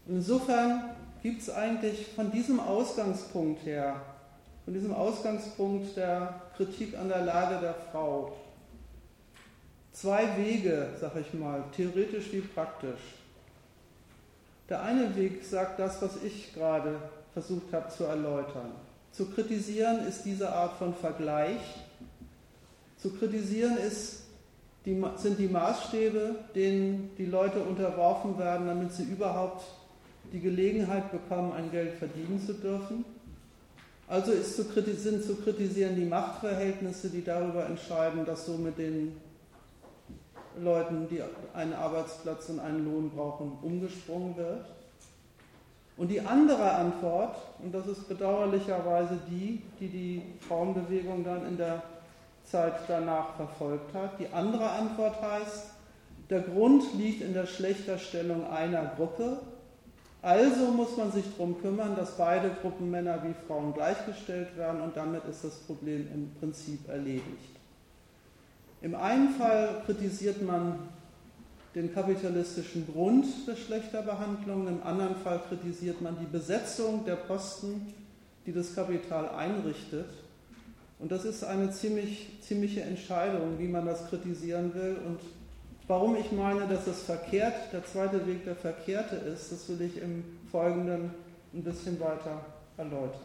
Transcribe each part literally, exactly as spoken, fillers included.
Insofern gibt es eigentlich von diesem Ausgangspunkt her, von diesem Ausgangspunkt der Kritik an der Lage der Frau, zwei Wege, sag ich mal, theoretisch wie praktisch. Der eine Weg sagt das, was ich gerade versucht habe zu erläutern. Zu kritisieren ist diese Art von Vergleich. Zu kritisieren ist, die, sind die Maßstäbe, denen die Leute unterworfen werden, damit sie überhaupt die Gelegenheit bekommen, ein Geld verdienen zu dürfen. Also ist zu sind zu kritisieren die Machtverhältnisse, die darüber entscheiden, dass so mit den Leuten, die einen Arbeitsplatz und einen Lohn brauchen, umgesprungen wird. Und die andere Antwort, und das ist bedauerlicherweise die, die die Frauenbewegung dann in der Zeit danach verfolgt hat, die andere Antwort heißt, der Grund liegt in der Schlechterstellung einer Gruppe, also muss man sich darum kümmern, dass beide Gruppen, Männer wie Frauen, gleichgestellt werden und damit ist das Problem im Prinzip erledigt. Im einen Fall kritisiert man den kapitalistischen Grund der Schlechterbehandlung, im anderen Fall kritisiert man die Besetzung der Posten, die das Kapital einrichtet. Und das ist eine ziemlich, ziemliche Entscheidung, wie man das kritisieren will. Und warum ich meine, dass das verkehrt, der zweite Weg der verkehrte ist, das will ich im Folgenden ein bisschen weiter erläutern.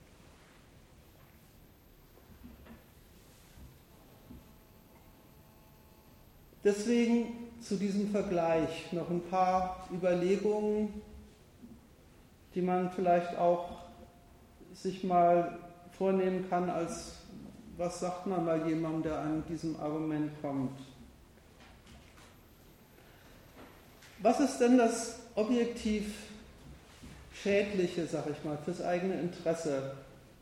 Deswegen zu diesem Vergleich noch ein paar Überlegungen, die man vielleicht auch sich mal vornehmen kann, als was sagt man mal jemandem, der an diesem Argument kommt. Was ist denn das objektiv Schädliche, sag ich mal, fürs eigene Interesse?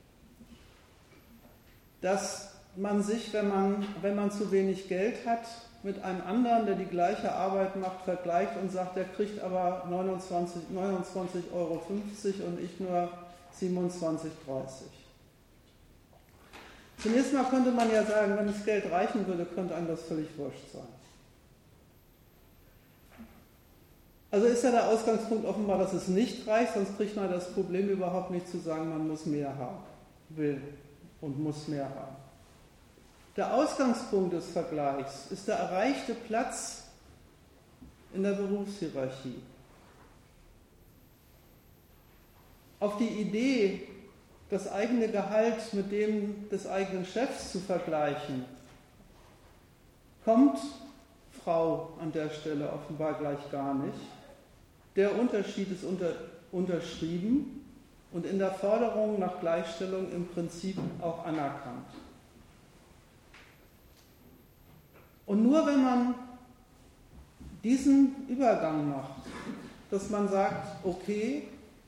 Dass man sich, wenn man, wenn man zu wenig Geld hat, mit einem anderen, der die gleiche Arbeit macht, vergleicht und sagt, der kriegt aber neunundzwanzig Euro fünfzig und ich nur siebenundzwanzig Euro dreißig. Zunächst mal könnte man ja sagen, wenn das Geld reichen würde, könnte einem das völlig wurscht sein. Also ist ja der Ausgangspunkt offenbar, dass es nicht reicht, sonst kriegt man das Problem überhaupt nicht zu sagen, man muss mehr haben, will und muss mehr haben. Der Ausgangspunkt des Vergleichs ist der erreichte Platz in der Berufshierarchie. Auf die Idee, das eigene Gehalt mit dem des eigenen Chefs zu vergleichen, kommt Frau an der Stelle offenbar gleich gar nicht. Der Unterschied ist unter, unterschrieben und in der Forderung nach Gleichstellung im Prinzip auch anerkannt. Und nur wenn man diesen Übergang macht, dass man sagt, okay,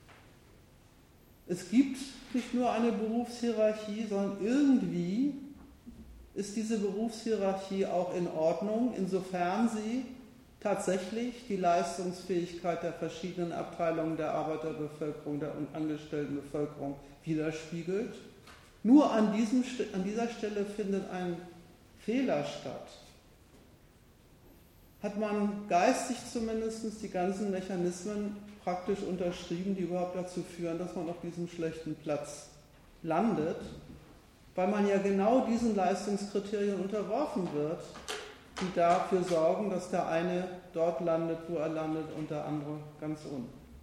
es gibt nicht nur eine Berufshierarchie, sondern irgendwie ist diese Berufshierarchie auch in Ordnung, insofern sie tatsächlich die Leistungsfähigkeit der verschiedenen Abteilungen der Arbeiterbevölkerung, der Angestelltenbevölkerung widerspiegelt. Nur an, diesem, an dieser Stelle findet ein Fehler statt. Hat man geistig zumindest die ganzen Mechanismen praktisch unterschrieben, die überhaupt dazu führen, dass man auf diesem schlechten Platz landet, weil man ja genau diesen Leistungskriterien unterworfen wird, die dafür sorgen, dass der eine dort landet, wo er landet und der andere ganz unten.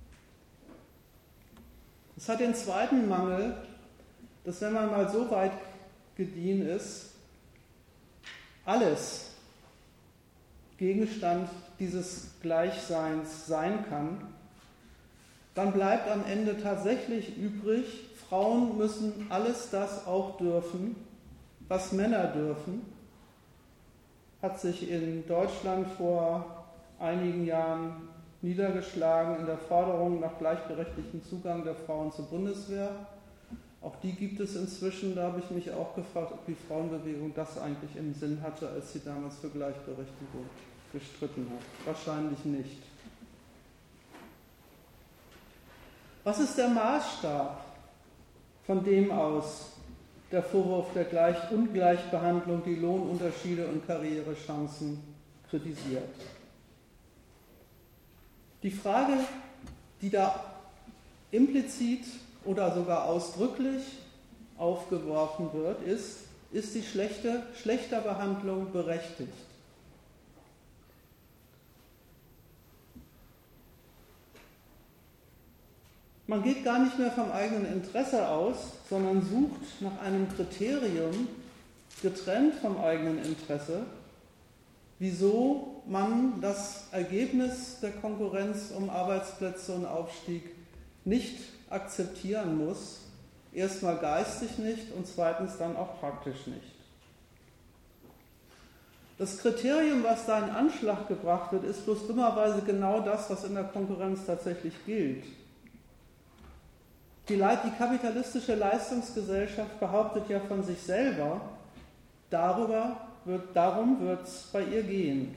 Es hat den zweiten Mangel, dass wenn man mal so weit gediehen ist, alles Gegenstand dieses Gleichseins sein kann, dann bleibt am Ende tatsächlich übrig, Frauen müssen alles das auch dürfen, was Männer dürfen. Hat sich in Deutschland vor einigen Jahren niedergeschlagen in der Forderung nach gleichberechtigtem Zugang der Frauen zur Bundeswehr. Auch die gibt es inzwischen. Da habe ich mich auch gefragt, ob die Frauenbewegung das eigentlich im Sinn hatte, als sie damals für Gleichberechtigung gestritten hat. Wahrscheinlich nicht. Was ist der Maßstab, von dem aus der Vorwurf der Gleich- Ungleichbehandlung die Lohnunterschiede und Karrierechancen kritisiert? Die Frage die da implizit oder sogar ausdrücklich aufgeworfen wird, ist, ist die schlechte, Schlechterbehandlung berechtigt? Man geht gar nicht mehr vom eigenen Interesse aus, sondern sucht nach einem Kriterium, getrennt vom eigenen Interesse, wieso man das Ergebnis der Konkurrenz um Arbeitsplätze und Aufstieg nicht akzeptieren muss, erstmal geistig nicht und zweitens dann auch praktisch nicht. Das Kriterium, was da in Anschlag gebracht wird, ist bloß dummerweise genau das, was in der Konkurrenz tatsächlich gilt. Die, die kapitalistische Leistungsgesellschaft behauptet ja von sich selber, darüber wird, darum wird es bei ihr gehen.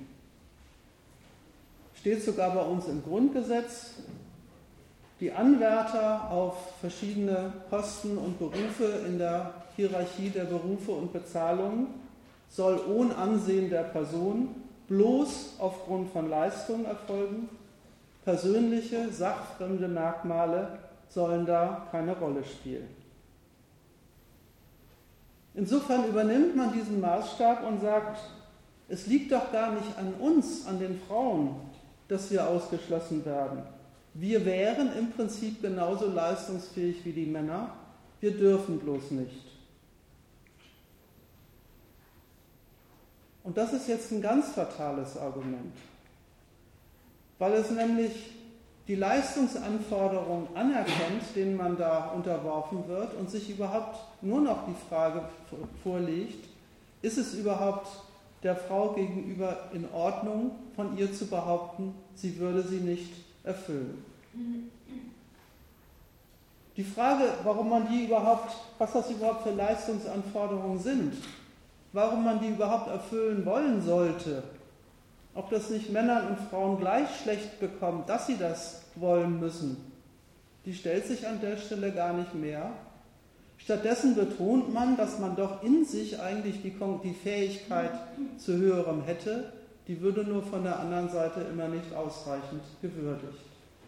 Steht sogar bei uns im Grundgesetz, die Anwärter auf verschiedene Posten und Berufe in der Hierarchie der Berufe und Bezahlungen soll ohne Ansehen der Person bloß aufgrund von Leistung erfolgen. Persönliche, sachfremde Merkmale sollen da keine Rolle spielen. Insofern übernimmt man diesen Maßstab und sagt, es liegt doch gar nicht an uns, an den Frauen, dass wir ausgeschlossen werden. Wir wären im Prinzip genauso leistungsfähig wie die Männer, wir dürfen bloß nicht. Und das ist jetzt ein ganz fatales Argument, weil es nämlich die Leistungsanforderungen anerkennt, denen man da unterworfen wird und sich überhaupt nur noch die Frage vorlegt, ist es überhaupt der Frau gegenüber in Ordnung, von ihr zu behaupten, sie würde sie nicht erfüllen. Die Frage, warum man die überhaupt, was das überhaupt für Leistungsanforderungen sind, warum man die überhaupt erfüllen wollen sollte, ob das nicht Männern und Frauen gleich schlecht bekommt, dass sie das wollen müssen, die stellt sich an der Stelle gar nicht mehr. Stattdessen betont man, dass man doch in sich eigentlich die, die Fähigkeit zu Höherem hätte, die würde nur von der anderen Seite immer nicht ausreichend gewürdigt.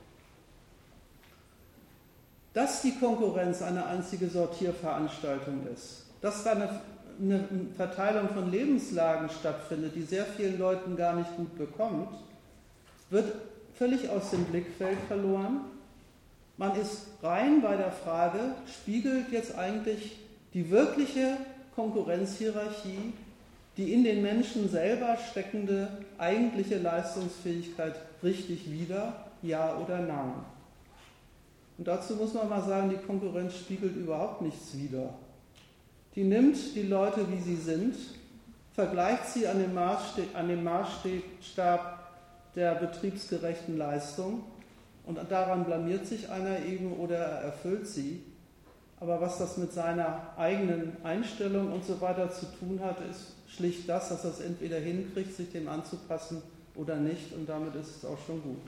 Dass die Konkurrenz eine einzige Sortierveranstaltung ist, dass da eine eine Verteilung von Lebenslagen stattfindet, die sehr vielen Leuten gar nicht gut bekommt, wird völlig aus dem Blickfeld verloren. Man ist rein bei der Frage, spiegelt jetzt eigentlich die wirkliche Konkurrenzhierarchie, die in den Menschen selber steckende eigentliche Leistungsfähigkeit richtig wider, ja oder nein? Und dazu muss man mal sagen, die Konkurrenz spiegelt überhaupt nichts wider. Die nimmt die Leute, wie sie sind, vergleicht sie an dem Maßstab, an dem Maßstab der betriebsgerechten Leistung und daran blamiert sich einer eben oder er erfüllt sie. Aber was das mit seiner eigenen Einstellung und so weiter zu tun hat, ist schlicht das, dass er es entweder hinkriegt, sich dem anzupassen oder nicht und damit ist es auch schon gut.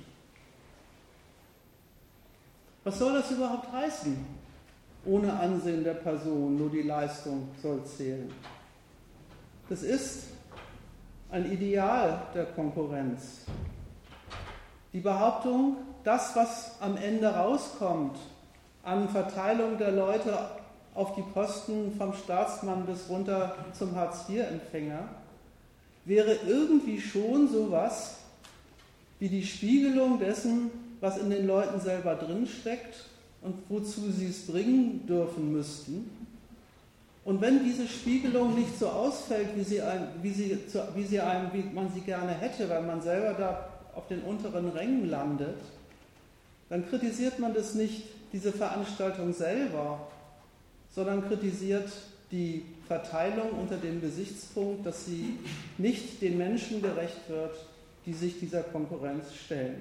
Was soll das überhaupt heißen? Ohne Ansehen der Person, nur die Leistung soll zählen. Das ist ein Ideal der Konkurrenz. Die Behauptung, das, was am Ende rauskommt, an Verteilung der Leute auf die Posten vom Staatsmann bis runter zum Hartz-vier-Empfänger, wäre irgendwie schon sowas wie die Spiegelung dessen, was in den Leuten selber drinsteckt und wozu sie es bringen dürfen müssten. Und wenn diese Spiegelung nicht so ausfällt, wie, sie ein, wie, sie, wie, sie ein, wie man sie gerne hätte, weil man selber da auf den unteren Rängen landet, dann kritisiert man das nicht, diese Veranstaltung selber, sondern kritisiert die Verteilung unter dem Gesichtspunkt, dass sie nicht den Menschen gerecht wird, die sich dieser Konkurrenz stellen.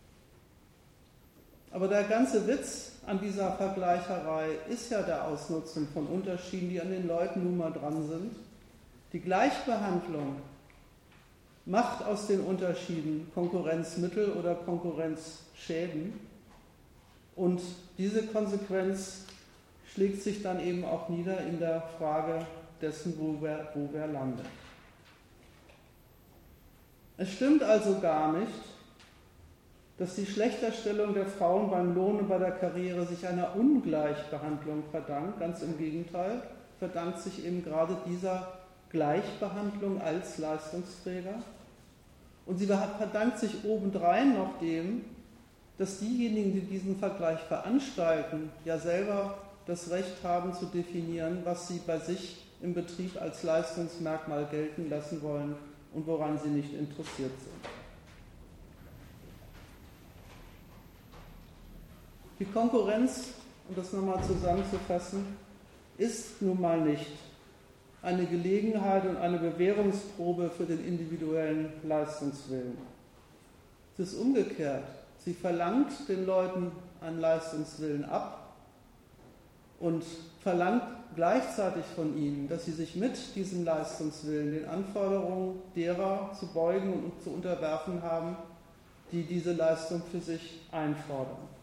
Aber der ganze Witz an dieser Vergleicherei ist ja der Ausnutzen von Unterschieden, die an den Leuten nun mal dran sind. Die Gleichbehandlung macht aus den Unterschieden Konkurrenzmittel oder Konkurrenzschäden und diese Konsequenz schlägt sich dann eben auch nieder in der Frage dessen, wo wer, wo wer landet. Es stimmt also gar nicht, dass die Schlechterstellung der Frauen beim Lohn und bei der Karriere sich einer Ungleichbehandlung verdankt. Ganz im Gegenteil, verdankt sich eben gerade dieser Gleichbehandlung als Leistungsträger. Und sie verdankt sich obendrein noch dem, dass diejenigen, die diesen Vergleich veranstalten, ja selber das Recht haben zu definieren, was sie bei sich im Betrieb als Leistungsmerkmal gelten lassen wollen und woran sie nicht interessiert sind. Die Konkurrenz, um das nochmal zusammenzufassen, ist nun mal nicht eine Gelegenheit und eine Bewährungsprobe für den individuellen Leistungswillen. Es ist umgekehrt. Sie verlangt den Leuten einen Leistungswillen ab und verlangt gleichzeitig von ihnen, dass sie sich mit diesem Leistungswillen den Anforderungen derer zu beugen und zu unterwerfen haben, die diese Leistung für sich einfordern.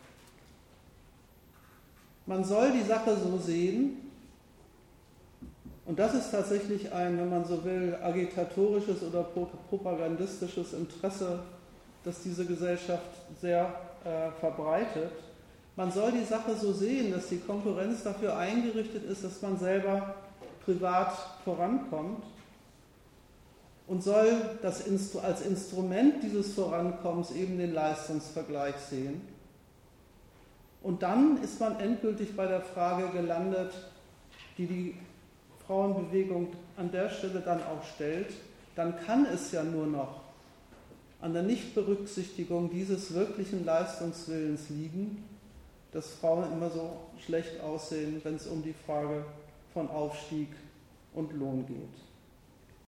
Man soll die Sache so sehen, und das ist tatsächlich ein, wenn man so will, agitatorisches oder propagandistisches Interesse, das diese Gesellschaft sehr äh, verbreitet. Man soll die Sache so sehen, dass die Konkurrenz dafür eingerichtet ist, dass man selber privat vorankommt und soll das Instru- als Instrument dieses Vorankommens eben den Leistungsvergleich sehen. Und dann ist man endgültig bei der Frage gelandet, die die Frauenbewegung an der Stelle dann auch stellt, dann kann es ja nur noch an der Nichtberücksichtigung dieses wirklichen Leistungswillens liegen, dass Frauen immer so schlecht aussehen, wenn es um die Frage von Aufstieg und Lohn geht.